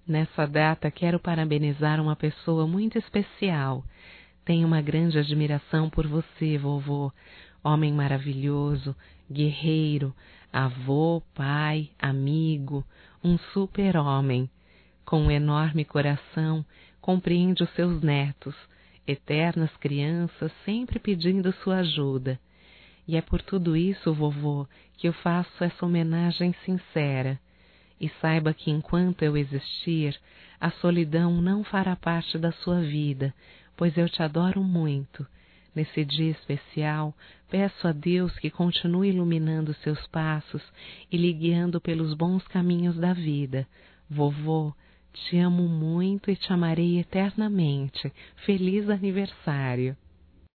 Nessa data quero parabenizar uma pessoa muito especial. Tenho uma grande admiração por você, vovô. Homem maravilhoso, guerreiro, avô, pai, amigo, um super-homem. Com um enorme coração, compreende os seus netos, eternas crianças sempre pedindo sua ajuda. E é por tudo isso, vovô, que eu faço essa homenagem sincera. E saiba que enquanto eu existir, a solidão não fará parte da sua vida, pois eu te adoro muito. Nesse dia especial, peço a Deus que continue iluminando seus passos e lhe guiando pelos bons caminhos da vida. Vovô, te amo muito e te amarei eternamente. Feliz aniversário!